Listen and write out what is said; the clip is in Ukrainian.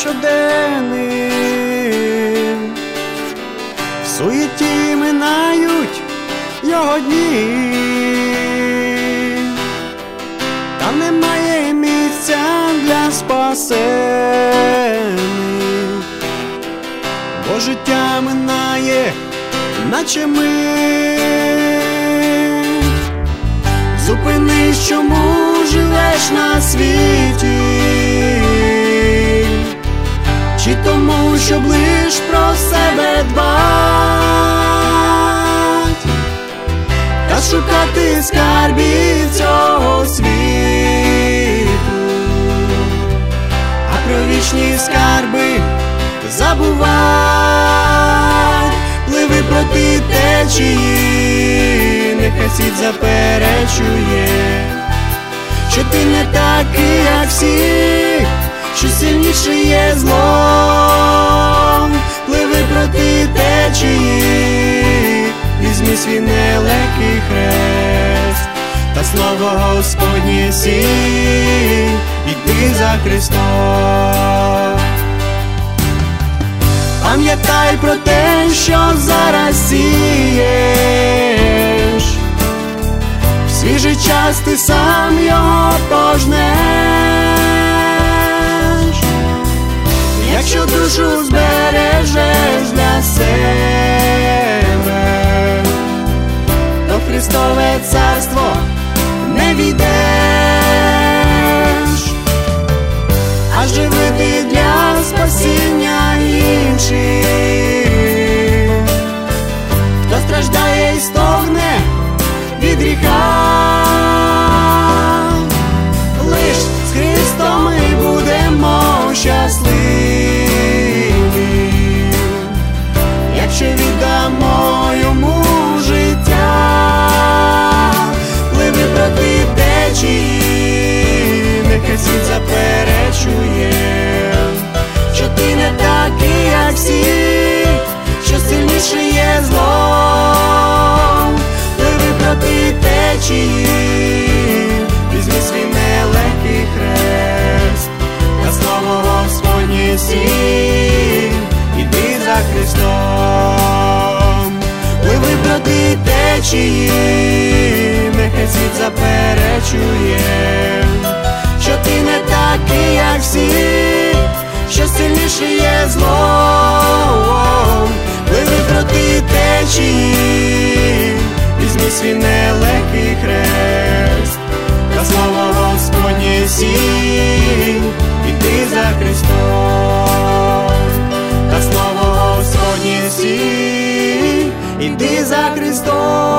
щоденним, в суєті минають його дні, там немає місця для спасених, бо життя минає, наче мить. Зупинись, чому живеш на світі, чи тому, щоб лиш про себе дбать, та шукати скарбів цього світу, а про вічні скарби забувать. Пливи проти течії, нехай світ заперечує, що ти не такий, як всі, що сильніше є злом. Пливи проти течії, візьми свій нелегкий хрест, та слово Господнє сій, іди за Христом. Пам'ятай про те, що зараз сієш, в свіжий час ти сам його пожнеш. Якщо душу збережеш для себе, то в Христове царство не війдеш, а живи ти для спасіння інших. Хто страждає й стогне від гріха, лиш з Христом ми будемо щасливі, якщо віддамо йому життя. Пливи проти течії, нехай світ заперечує, що ти не такий, як всі, що сильніше є злом. Пливи проти течії, візьми свій нелегкий хрест, та слово Господнє сій, іди за Христом. Пливи проти течії, нехай світ заперечує, що ти не такий, як всі, що сильніше є злом. Пливи проти течії, візьми свій нелегкий хрест, та слово Господнє сій, іди за Христом. Та слово Господнє сій, іди за Христом.